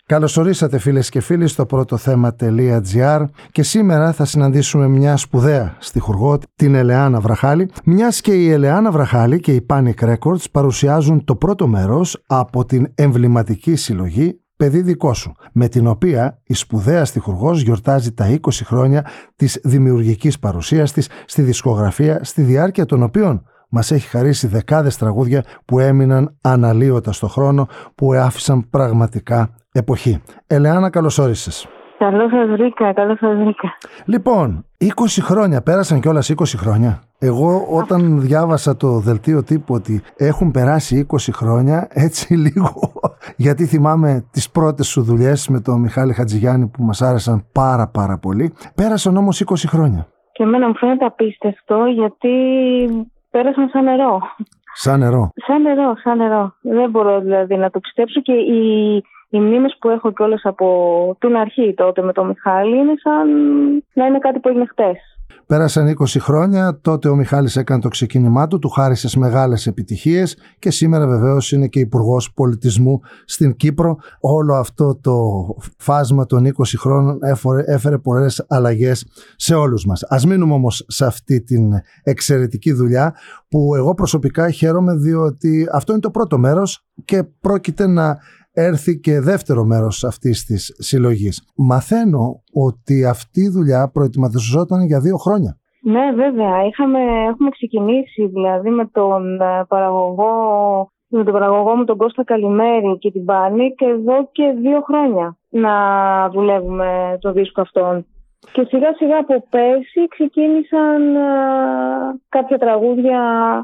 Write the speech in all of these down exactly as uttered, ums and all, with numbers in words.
Καλώς ορίσατε φίλες και φίλοι στο πρώτο θέμα.gr και σήμερα θα συναντήσουμε μια σπουδαία στιχουργό, την Ελεάνα Βραχάλη, μιας και η Ελεάνα Βραχάλη και η Panic Records παρουσιάζουν το πρώτο μέρος από την εμβληματική συλλογή «Παιδί δικό σου», με την οποία η σπουδαία στιχουργός γιορτάζει τα είκοσι χρόνια της δημιουργικής παρουσίας της στη δισκογραφία, στη διάρκεια των οποίων μας έχει χαρίσει δεκάδες τραγούδια που έμειναν αναλύωτα στο χρόνο, που άφησαν πραγματικά εποχή. Ελεάνα, καλώς όρισες. Καλώς σας βρήκα, καλώς σας βρήκα. Λοιπόν, είκοσι χρόνια, πέρασαν κιόλας είκοσι χρόνια. Εγώ όταν διάβασα το δελτίο τύπου ότι έχουν περάσει είκοσι χρόνια, έτσι λίγο, γιατί θυμάμαι τις πρώτες σου δουλειές με τον Μιχάλη Χατζηγιάννη που μας άρεσαν πάρα πάρα πολύ. Πέρασαν όμως είκοσι χρόνια. Και εμένα μου φαίνεται απίστευτο, γιατί πέρασαν σαν νερό. Σαν νερό. Σαν νερό, σαν νερό. Δεν μπορώ δηλαδή να το πιστέψω, και οι, οι μνήμες που έχω κιόλας από την αρχή τότε με τον Μιχάλη είναι σαν να είναι κάτι που έγινε χτες. Πέρασαν είκοσι χρόνια, τότε ο Μιχάλης έκανε το ξεκίνημά του, του χάρισες μεγάλες επιτυχίες και σήμερα βεβαίως είναι και υπουργός πολιτισμού στην Κύπρο. Όλο αυτό το φάσμα των είκοσι χρόνων έφερε, έφερε πολλές αλλαγές σε όλους μας. Ας μείνουμε όμως σε αυτή την εξαιρετική δουλειά που εγώ προσωπικά χαίρομαι, διότι αυτό είναι το πρώτο μέρος και πρόκειται να έρθει και δεύτερο μέρος αυτής της συλλογής. Μαθαίνω ότι αυτή η δουλειά προετοιμαζόταν για δύο χρόνια. Ναι, βέβαια. Είχαμε, έχουμε ξεκινήσει δηλαδή με τον παραγωγό, με τον παραγωγό μου τον Κώστα Καλημέρη και την Πάνη, και εδώ και δύο χρόνια να δουλεύουμε το δίσκο αυτόν. Και σιγά σιγά από πέρσι ξεκίνησαν α, κάποια τραγούδια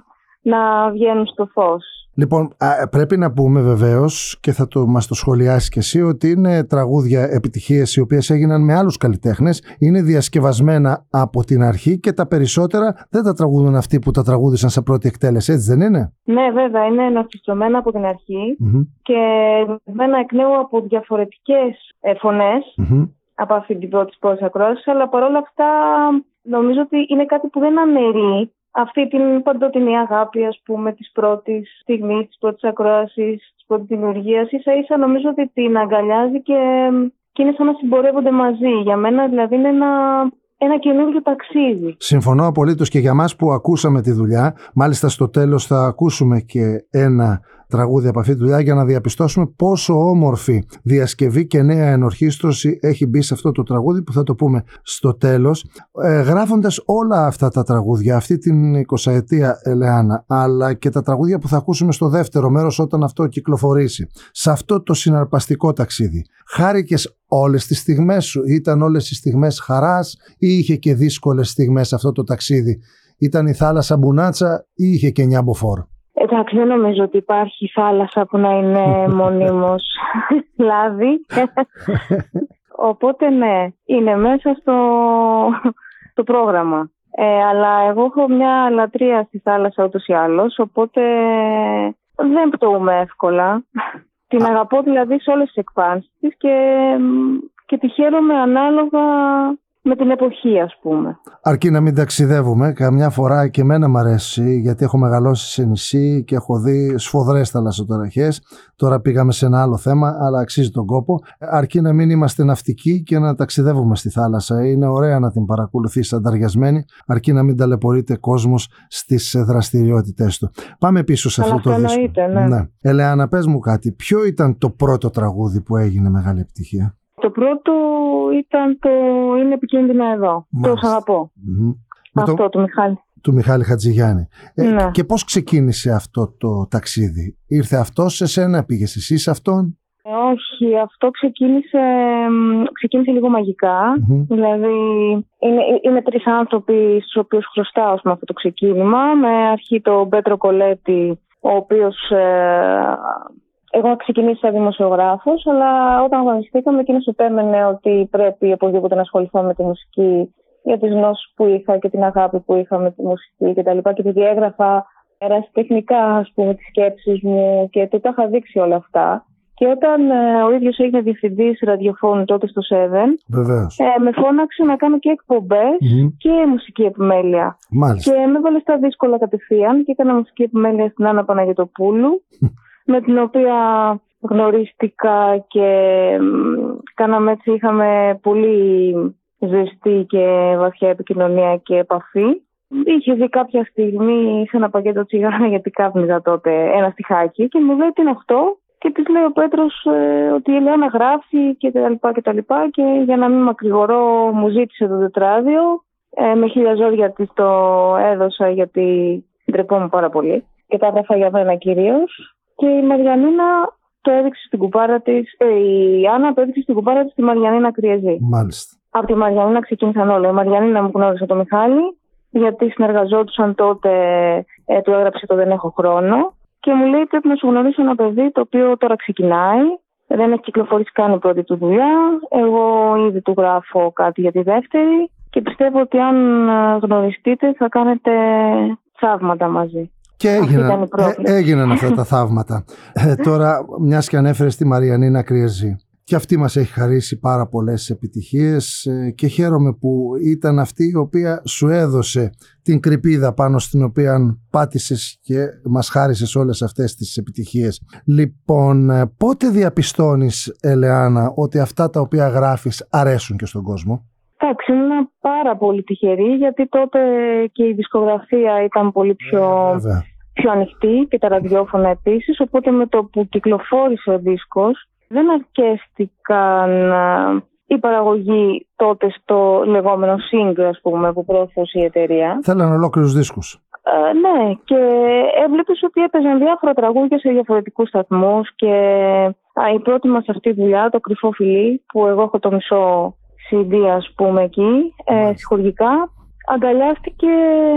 να βγαίνουν στο φως. Λοιπόν, πρέπει να πούμε βεβαίως, και θα το, μας το σχολιάσεις και εσύ, ότι είναι τραγούδια επιτυχίες οι οποίες έγιναν με άλλους καλλιτέχνες, είναι διασκευασμένα από την αρχή και τα περισσότερα δεν τα τραγουδούν αυτοί που τα τραγούδισαν σε πρώτη εκτέλεση, έτσι δεν είναι? Ναι, βέβαια, είναι ενορχιστρωμένα από την αρχή mm-hmm. και μένα εκ νέου από διαφορετικές φωνές mm-hmm. από αυτή την πρώτη πρώτη ακρόαση, αλλά παρόλα αυτά νομίζω ότι είναι κάτι που δεν αναιρεί αυτή την παντοτινή αγάπη, ας πούμε, της πρώτης στιγμής, της πρώτης ακρόασης, της πρώτης δημιουργίας. Ίσα ίσα νομίζω ότι την αγκαλιάζει και, και είναι σαν να συμπορεύονται μαζί. Για μένα δηλαδή είναι ένα, ένα καινούργιο ταξίδι. Συμφωνώ απολύτως, και για μας που ακούσαμε τη δουλειά, μάλιστα στο τέλος θα ακούσουμε και ένα τραγούδι από αυτή τη δουλειά για να διαπιστώσουμε πόσο όμορφη διασκευή και νέα ενορχήστρωση έχει μπει σε αυτό το τραγούδι, που θα το πούμε στο τέλος. Ε, γράφοντας όλα αυτά τα τραγούδια, αυτή την εικοσαετία, Ελεάνα, αλλά και τα τραγούδια που θα ακούσουμε στο δεύτερο μέρος όταν αυτό κυκλοφορήσει, σε αυτό το συναρπαστικό ταξίδι, χάρηκες όλες τις στιγμές σου? Ήταν όλες οι στιγμές χαράς ή είχε και δύσκολες στιγμές αυτό το ταξίδι? Ήταν η θάλασσα μπουνάτσα ή είχε και νιάμποφόρ? Εντάξει, δεν νομίζω ότι υπάρχει θάλασσα που να είναι μονίμως λάδι. Οπότε ναι, είναι μέσα στο, στο πρόγραμμα. Ε, αλλά εγώ έχω μια λατρεία στη θάλασσα ούτως ή άλλως, οπότε δεν πτωούμε εύκολα. Την αγαπώ δηλαδή σε όλες τις εκφάνσεις της και, και τη χαίρομαι ανάλογα με την εποχή, ας πούμε. Αρκεί να μην ταξιδεύουμε. Καμιά φορά και εμένα μ' αρέσει, γιατί έχω μεγαλώσει σε νησί και έχω δει σφοδρές θαλασσοταραχές. Τώρα πήγαμε σε ένα άλλο θέμα, αλλά αξίζει τον κόπο. Αρκεί να μην είμαστε ναυτικοί και να ταξιδεύουμε στη θάλασσα. Είναι ωραία να την παρακολουθείς ανταριασμένη, αρκεί να μην ταλαιπωρείται κόσμος στις δραστηριότητές του. Πάμε πίσω σε αυτό το δίσκο. Ναι. Ναι. Ελεάνα, πες μου κάτι. Ποιο ήταν το πρώτο τραγούδι που έγινε μεγάλη επιτυχία? Το πρώτο ήταν το «Είναι επικίνδυνα εδώ». Μάλιστα. Το «Σ' αγαπώ». Mm-hmm. Αυτό το... του Μιχάλη. Του Μιχάλη Χατζηγιάννη. Ε, ναι. Και πώς ξεκίνησε αυτό το ταξίδι? Ήρθε αυτό σε σένα, πήγες εσύ σε αυτόν? Ε, όχι, αυτό ξεκίνησε, ξεκίνησε λίγο μαγικά. Mm-hmm. Δηλαδή είναι, είναι τρεις άνθρωποι στους οποίους χρωστάω με αυτό το ξεκίνημα. Με αρχή τον Πέτρο Κολέτη, ο οποίος... Ε, εγώ ξεκινήσει σαν δημοσιογράφος, αλλά όταν αγωνιστήκαμε, εκείνος επέμενε ότι πρέπει οπωσδήποτε να ασχοληθώ με τη μουσική, για τις γνώσεις που είχα και την αγάπη που είχα με τη μουσική κτλ. Και επειδή έγραφα ερασιτεχνικά, ας πούμε, τις σκέψεις μου και το τα είχα δείξει όλα αυτά. Και όταν ε, ο ίδιος έγινε διευθυντής ραδιοφώνου τότε στο Seven, ε, με φώναξε να κάνω και εκπομπές mm-hmm. και μουσική επιμέλεια. Μάλιστα. Και με έβαλε στα δύσκολα κατευθείαν και έκανα μουσική επιμέλεια στην Άννα Παναγιωτοπούλου, με την οποία γνωρίστηκα και κάναμε έτσι, είχαμε πολύ ζεστή και βαθιά επικοινωνία και επαφή. Είχε δει κάποια στιγμή σε ένα πακέτο τσιγάρα, γιατί κάπνιζα τότε, ένα στιχάκι και μου λέει τι είναι αυτό. Και της λέει ο Πέτρος ε, ότι η Ελεάνα γράφει και τα λοιπά και τα λοιπά, και για να μην μακρηγορώ μου ζήτησε το τετράδιο. Ε, με χίλια ζόρια της το έδωσα, γιατί ντρεπόμουν πάρα πολύ. Και τα έγραφα για μένα κυρίως. Και η Μαριανίνα το έδειξε στην κουμπάρα της, ε, η Άννα το έδειξε στην κουμπάρα της στη Μαριανίνα Κριεζή. Μάλιστα. Από τη Μαριανίνα ξεκίνησαν όλα. Η Μαριανίνα μου γνώρισε το Μιχάλη, γιατί συνεργαζόντουσαν τότε, ε, του έγραψε το Δεν έχω χρόνο. Και μου λέει πρέπει να σου γνωρίσω ένα παιδί το οποίο τώρα ξεκινάει. Δεν έχει κυκλοφορήσει καν η πρώτη του δουλειά. Εγώ ήδη του γράφω κάτι για τη δεύτερη. Και πιστεύω ότι αν γνωριστείτε θα κάνετε θαύματα μαζί. Και έγιναν, ε, έγιναν αυτά τα θαύματα. Ε, τώρα, μιας και ανέφερες τη Μαριανίνα Κριεζή. Και αυτή μας έχει χαρίσει πάρα πολλές επιτυχίες και χαίρομαι που ήταν αυτή η οποία σου έδωσε την κρυπίδα πάνω στην οποία πάτησες και μας χάρισες όλες αυτές τις επιτυχίες. Λοιπόν, πότε διαπιστώνεις, Ελεάνα, ότι αυτά τα οποία γράφεις αρέσουν και στον κόσμο? Εντάξει, ήμουν πάρα πολύ τυχερή, γιατί τότε και η δισκογραφία ήταν πολύ πιο, ε, πιο ανοιχτή και τα ραδιόφωνα επίσης, οπότε με το που κυκλοφόρησε ο δίσκος δεν αρκέστηκαν η παραγωγή τότε στο λεγόμενο single, ας πούμε, που πρόθεσε η εταιρεία. Θέλανε ολόκληρους δίσκους. Ε, ναι, και έβλεπες ότι έπαιζαν διάφορα τραγούδια σε διαφορετικούς σταθμούς και α, η πρώτη μας αυτή δουλειά, το Κρυφό Φιλί, που εγώ έχω το μισό σι ντι, ας πούμε, εκεί, ε, συγχωργικά, αγκαλιάστηκε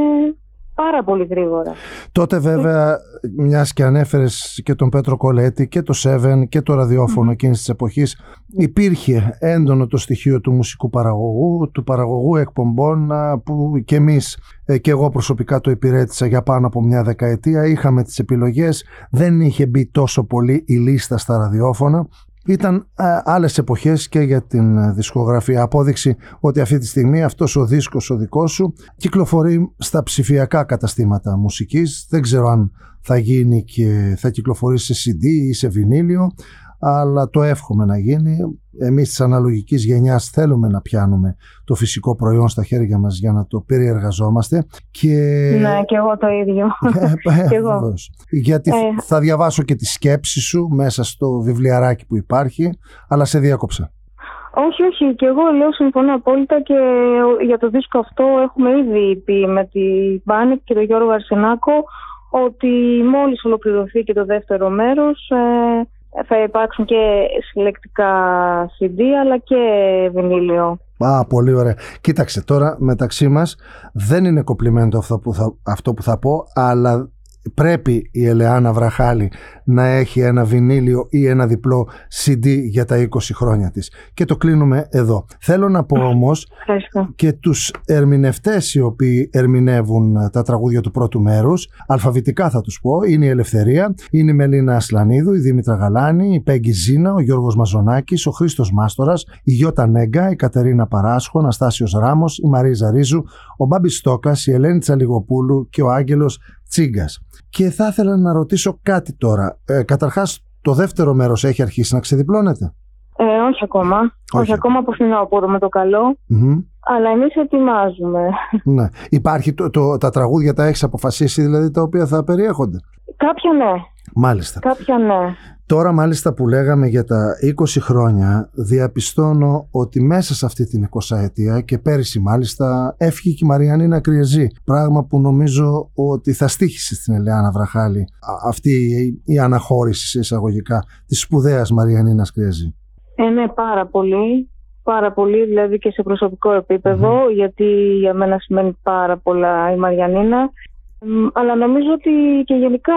πάρα πολύ γρήγορα. Τότε βέβαια, μιας και ανέφερες και τον Πέτρο Κολέτη και το Seven και το ραδιόφωνο mm. εκείνης της εποχής, υπήρχε έντονο το στοιχείο του μουσικού παραγωγού, του παραγωγού εκπομπών, που και εμείς και εγώ προσωπικά το υπηρέτησα για πάνω από μια δεκαετία. Είχαμε τις επιλογές, δεν είχε μπει τόσο πολύ η λίστα στα ραδιόφωνα. Ήταν ε, άλλες εποχές και για την δισκογραφία. Απόδειξη ότι αυτή τη στιγμή αυτός ο δίσκος ο δικός σου κυκλοφορεί στα ψηφιακά καταστήματα μουσικής. Δεν ξέρω αν θα γίνει και θα κυκλοφορήσει σε σι ντι ή σε βινίλιο, αλλά το εύχομαι να γίνει. Εμείς της αναλογικής γενιάς θέλουμε να πιάνουμε το φυσικό προϊόν στα χέρια μας για να το περιεργαζόμαστε. Και... Ναι, και εγώ το ίδιο. και εγώ. Γιατί ε. θα διαβάσω και τη σκέψη σου μέσα στο βιβλιαράκι που υπάρχει, αλλά σε διάκοψα. Όχι, όχι, και εγώ λέω συμφωνώ απόλυτα, και για το δίσκο αυτό έχουμε ήδη πει με τη Μπάνικ και τον Γιώργο Αρσενάκο ότι μόλις ολοκληρωθεί και το δεύτερο μέρος ε, θα υπάρξουν και συλλεκτικά σι ντι αλλά και βινίλιο. Α, πολύ ωραία. Κοίταξε, τώρα μεταξύ μας δεν είναι κομπλιμέντο αυτό που θα, αυτό που θα πω, αλλά πρέπει η Ελεάνα Βραχάλη να έχει ένα βινίλιο ή ένα διπλό σι ντι για τα είκοσι χρόνια της. Και το κλείνουμε εδώ. Θέλω να πω όμως και τους ερμηνευτές οι οποίοι ερμηνεύουν τα τραγούδια του πρώτου μέρους, αλφαβητικά θα τους πω, είναι η Ελευθερία, είναι η Μελίνα Ασλανίδου, η Δήμητρα Γαλάνη, η Πέγγι Ζήνα, ο Γιώργος Μαζονάκης, ο Χρήστος Μάστορας, η Γιώτα Νέγκα, η Κατερίνα Παράσχο, ο Αναστάσιος Ράμος, η Μαρίζα Ρίζου, ο Μπάμπης Στόκας, η Ελένη Τσαλιγοπούλου και ο Άγγελος Τσίγκας. Και θα ήθελα να ρωτήσω κάτι τώρα. Ε, καταρχάς, το δεύτερο μέρος έχει αρχίσει να ξεδιπλώνεται? Ε, όχι ακόμα. Όχι, όχι ακόμα από φθινόπωρο με το καλό. Mm-hmm. Αλλά εμείς ετοιμάζουμε. Ναι. Υπάρχει το, το, τα τραγούδια τα έχεις αποφασίσει, δηλαδή, τα οποία θα περιέχονται? Κάποια ναι. Μάλιστα. Κάποια ναι. Τώρα μάλιστα που λέγαμε για τα είκοσι χρόνια, διαπιστώνω ότι μέσα σε αυτή την εικοσαετία και πέρυσι μάλιστα έφυγε και η Μαριανίνα Κριεζή, πράγμα που νομίζω ότι θα στοίχησε στην Ελεάνα Βραχάλη αυτή η αναχώρηση σε εισαγωγικά της σπουδαίας Μαριανίνας Κριεζή. Ε, ναι, πάρα πολύ. Πάρα πολύ, δηλαδή και σε προσωπικό επίπεδο, mm-hmm. γιατί για μένα σημαίνει πάρα πολλά η Μαριανίνα. Αλλά νομίζω ότι και γενικά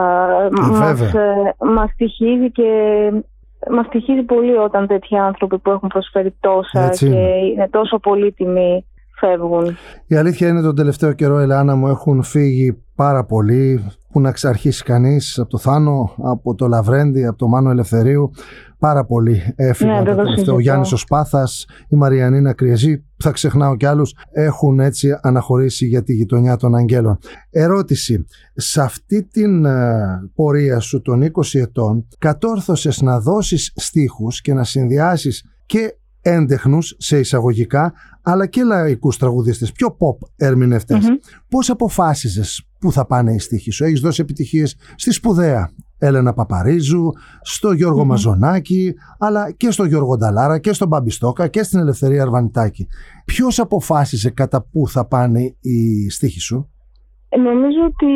μας, μας στοιχίζει και μας στοιχίζει πολύ όταν τέτοιοι άνθρωποι που έχουν προσφέρει τόσα Έτσι. και είναι τόσο πολύτιμοι φεύγουν. Η αλήθεια είναι τον τελευταίο καιρό, Ελεάνα μου, έχουν φύγει πάρα πολλοί. που να ξαρχίσει κανείς, από το Θάνο, από το Λαβρέντη, από το Μάνο Ελευθερίου. Πάρα πολύ έφυγαν ναι, το τελευταίο. Ο Γιάννης ο Σπάθας, η Μαριανίνα Κριεζή, θα ξεχνάω κι άλλους, έχουν έτσι αναχωρήσει για τη γειτονιά των Αγγέλων. Ερώτηση, σε αυτή την uh, πορεία σου των είκοσι ετών κατόρθωσες να δώσεις στίχους και να συνδυάσεις και έντεχνους σε εισαγωγικά, αλλά και λαϊκούς τραγουδίστες, πιο pop ερμηνευτές. Mm-hmm. Πώς αποφάσιζες πού θα πάνε οι στίχοι σου? Έχεις δώσει επιτυχίες στη σπουδαία Έλενα Παπαρίζου, στο Γιώργο mm-hmm. Μαζονάκη, αλλά και στο Γιώργο Νταλάρα και στον Μπαμπιστόκα και στην Ελευθερία Αρβανιτάκη. Ποιος αποφάσισε κατά πού θα πάνε οι στίχοι σου? Νομίζω ότι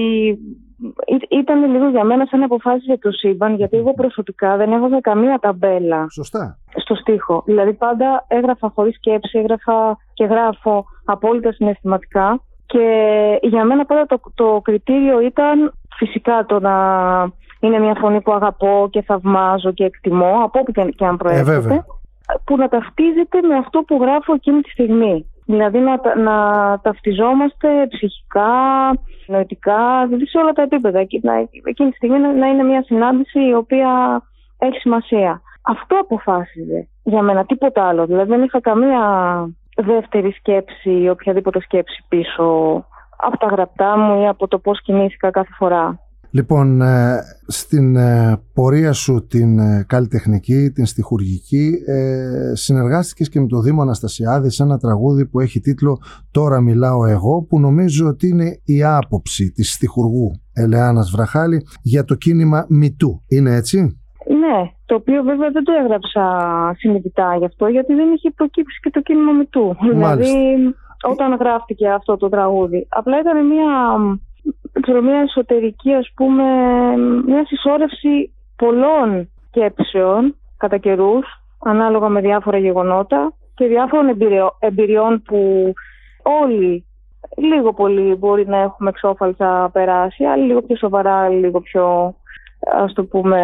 ήταν λίγο για μένα σαν αποφάσισε το σύμπαν, γιατί εγώ προσωπικά δεν έβαζα καμία ταμπέλα. Σωστά. Στο στίχο. Δηλαδή πάντα έγραφα χωρίς σκέψη, έγραφα και γράφω απόλυτα συναισθηματικά, και για μένα πάντα το, το κριτήριο ήταν φυσικά το να είναι μια φωνή που αγαπώ και θαυμάζω και εκτιμώ, από όπου και αν προέρχεται, ε, που να ταυτίζεται με αυτό που γράφω εκείνη τη στιγμή. Δηλαδή να, να ταυτιζόμαστε ψυχικά, νοητικά, δηλαδή σε όλα τα επίπεδα. Εκείνη τη στιγμή να, να είναι μια συνάντηση η οποία έχει σημασία. Αυτό αποφάσιζε για μένα, τίποτα άλλο. Δηλαδή δεν είχα καμία δεύτερη σκέψη ή οποιαδήποτε σκέψη πίσω από τα γραπτά μου ή από το πώς κινήθηκα κάθε φορά. Λοιπόν, στην πορεία σου την καλλιτεχνική, την στιχουργική, συνεργάστηκες και με τον Δήμο Αναστασιάδη σε ένα τραγούδι που έχει τίτλο «Τώρα μιλάω εγώ», που νομίζω ότι είναι η άποψη της στιχουργού Ελεάνας Βραχάλη για το κίνημα MeToo. Είναι έτσι? Ναι, το οποίο βέβαια δεν το έγραψα συνειδητά γι' αυτό, γιατί δεν είχε προκύψει και το κίνημα MeToo. Δηλαδή, όταν γράφτηκε αυτό το τραγούδι, απλά ήταν μια... Ξέρω, μια εσωτερική, ας πούμε, μια συσσόρευση πολλών σκέψεων κατά καιρούς, ανάλογα με διάφορα γεγονότα και διάφορων εμπειριών, εμπειριών που όλοι λίγο πολύ μπορεί να έχουμε εξώφαλτσα περάσει, άλλοι λίγο πιο σοβαρά, άλλοι λίγο πιο, ας το πούμε,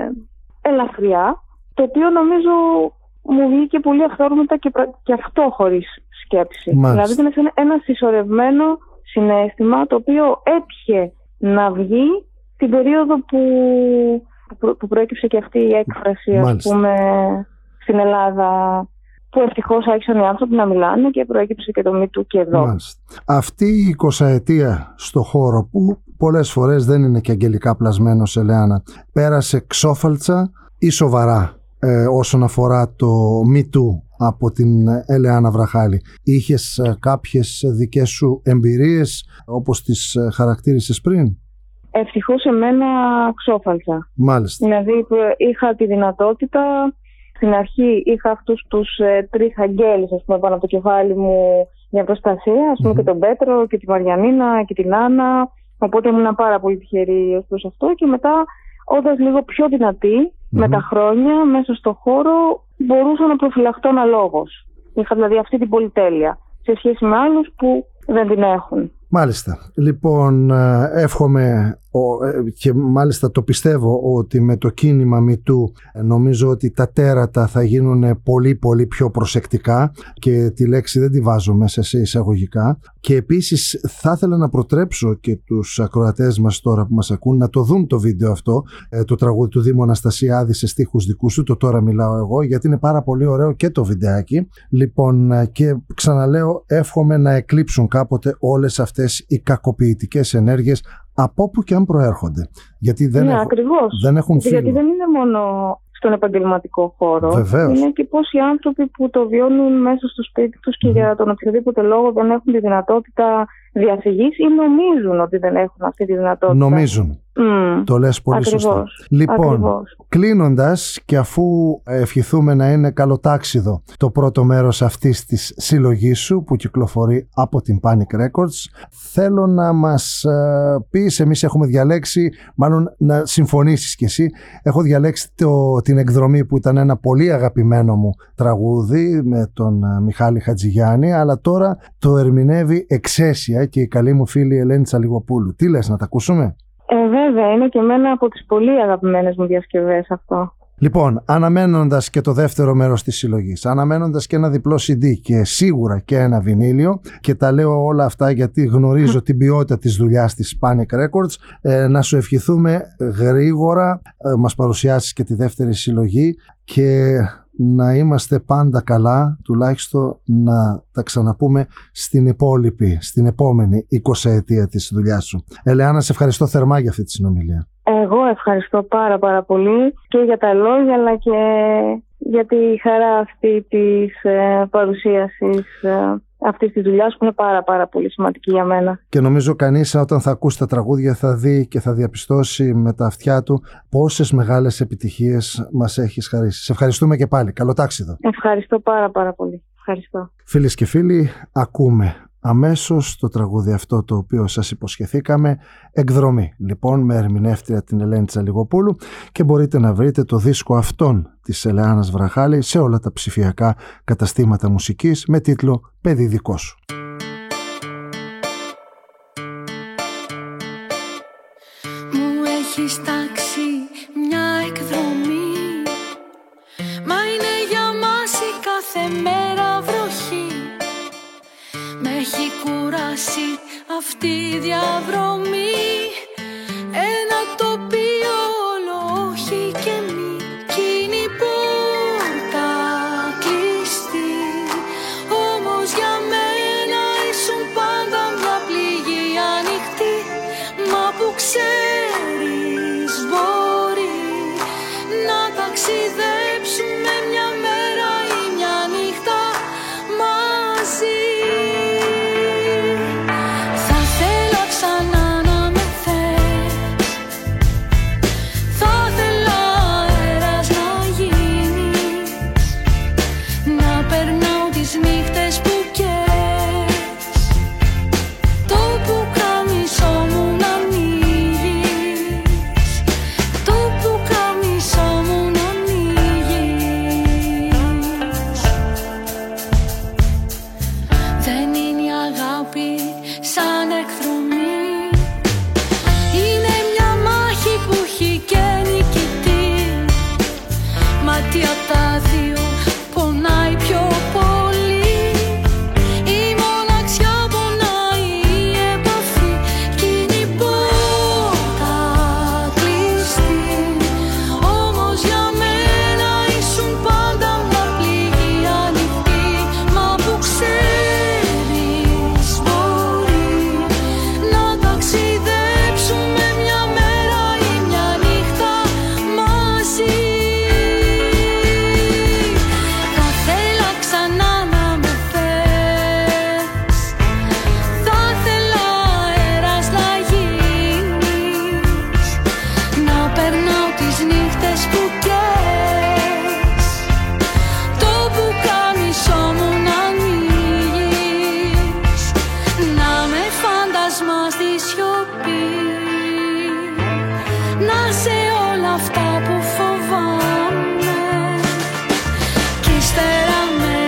ελαφριά, το οποίο νομίζω μου βγήκε πολύ αυθόρμητα και, και αυτό χωρίς σκέψη. Μάλιστα. Δηλαδή ήταν ένα συσσωρευμένο συναίσθημα το οποίο έτυχε να βγει την περίοδο που, που, που προέκυψε και αυτή η έκφραση, ας πούμε, στην Ελλάδα, που ευτυχώς άρχισαν οι άνθρωποι να μιλάνε και προέκυψε και το MeToo και εδώ. Μάλιστα. Αυτή η εικοσαετία στο χώρο, που πολλές φορές δεν είναι και αγγελικά πλασμένος, Ελεάνα, πέρασε ξόφαλτσα ή σοβαρά ε, όσον αφορά το MeToo από την Ελεάνα Βραχάλη? Είχες κάποιες δικές σου εμπειρίες όπως τις χαρακτήρισες πριν? Ευτυχώς εμένα ξόφαλτσα. Μάλιστα. Δηλαδή είχα τη δυνατότητα, στην αρχή είχα αυτούς τους ε, τρεις αγγέλους, ας πούμε, πάνω από το κεφάλι μου για προστασία, ας πούμε, mm-hmm. και τον Πέτρο και τη Μαριανίνα και την Άννα, οπότε ήμουν πάρα πολύ τυχερή ως προς αυτό, και μετά όντας λίγο πιο δυνατή mm-hmm. με τα χρόνια μέσα στο χώρο μπορούσα να προφυλαχτώ αναλόγως. Είχα δηλαδή αυτή την πολυτέλεια σε σχέση με άλλους που δεν την έχουν. Μάλιστα. Λοιπόν, εύχομαι και μάλιστα το πιστεύω ότι με το κίνημα MeToo νομίζω ότι τα τέρατα θα γίνουν πολύ πολύ πιο προσεκτικά, και τη λέξη δεν τη βάζω μέσα σε εισαγωγικά, και επίσης θα ήθελα να προτρέψω και τους ακροατές μας τώρα που μας ακούν να το δουν το βίντεο αυτό, το τραγούδι του Δήμου Αναστασιάδη σε στίχους δικούς του, το «Τώρα μιλάω εγώ», γιατί είναι πάρα πολύ ωραίο και το βιντεάκι. Λοιπόν, και ξαναλέω, εύχομαι να εκλείψουν κάποτε όλες αυτές οι κακοποιητικές ενέργειες από όπου και αν προέρχονται. Γιατί δεν, ναι, έχουν, δεν έχουν φίλο. Γιατί δεν είναι μόνο στον επαγγελματικό χώρο. Βεβαίως. Είναι και πόσοι άνθρωποι που το βιώνουν μέσα στο σπίτι τους και mm. για τον οποιοδήποτε λόγο δεν έχουν τη δυνατότητα διαφυγής ή νομίζουν ότι δεν έχουν αυτή τη δυνατότητα. Νομίζουν. Mm. Το λες πολύ Ακριβώς. σωστά. Λοιπόν, Ακριβώς. κλείνοντας, και αφού ευχηθούμε να είναι καλοτάξιδο το πρώτο μέρος αυτής της συλλογής σου που κυκλοφορεί από την Panic Records, θέλω να μας ε, πεις, εμείς έχουμε διαλέξει, μάλλον να συμφωνήσεις κι εσύ, έχω διαλέξει το, την εκδρομή που ήταν ένα πολύ αγαπημένο μου τραγούδι με τον ε, Μιχάλη Χατζηγιάννη, αλλά τώρα το ερμηνεύει εξαίσια και η καλή μου φίλη Ελένη Τσαλιγοπούλου. Τι λες, να τα ακούσουμε? Ε, βέβαια, είναι και εμένα από τις πολύ αγαπημένες μου διασκευές αυτό. Λοιπόν, αναμένοντας και το δεύτερο μέρος της συλλογής, αναμένοντας και ένα διπλό σι ντι και σίγουρα και ένα βινίλιο, και τα λέω όλα αυτά γιατί γνωρίζω την ποιότητα της δουλειάς της Panic Records, ε, να σου ευχηθούμε γρήγορα, ε, μας παρουσιάσεις και τη δεύτερη συλλογή και να είμαστε πάντα καλά, τουλάχιστον να τα ξαναπούμε στην υπόλοιπη, στην επόμενη εικοσαετία της δουλειάς σου. Ελεάνα, σε ευχαριστώ θερμά για αυτή τη συνομιλία. Εγώ ευχαριστώ πάρα πάρα πολύ και για τα λόγια, αλλά και για τη χαρά αυτή της ε, παρουσίασης ε, αυτής της δουλειάς που είναι πάρα πάρα πολύ σημαντική για μένα. Και νομίζω κανείς όταν θα ακούσει τα τραγούδια θα δει και θα διαπιστώσει με τα αυτιά του πόσες μεγάλες επιτυχίες μας έχεις χαρίσει. Σε ευχαριστούμε και πάλι. Καλό τάξιδο. Ευχαριστώ πάρα πάρα πολύ. Ευχαριστώ. Φίλες και φίλοι, ακούμε αμέσως το τραγούδι αυτό το οποίο σας υποσχεθήκαμε, Εκδρομή, λοιπόν, με ερμηνεύτρια την Ελένη Τσαλιγοπούλου, και μπορείτε να βρείτε το δίσκο αυτόν της Ελεάνας Βραχάλη σε όλα τα ψηφιακά καταστήματα μουσικής με τίτλο «Παιδί δικό σου». Μου έχεις τάξει μια εκδρομή, μα είναι για μας η κάθε μέρα βροχή. Με έχει κουράσει αυτή η διαδρομή, ένα τοπίο όλο όχι και μη, κι είναι η πόρτα κλειστή. Όμως για μένα ήσουν πάντα μια πληγή ανοιχτή, μα που ξέρεις μπορεί να ταξιδέψουμε μια μέρα ή μια νύχτα μαζί.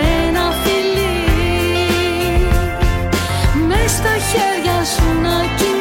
Στα χέρια σου να κοιτάξεις.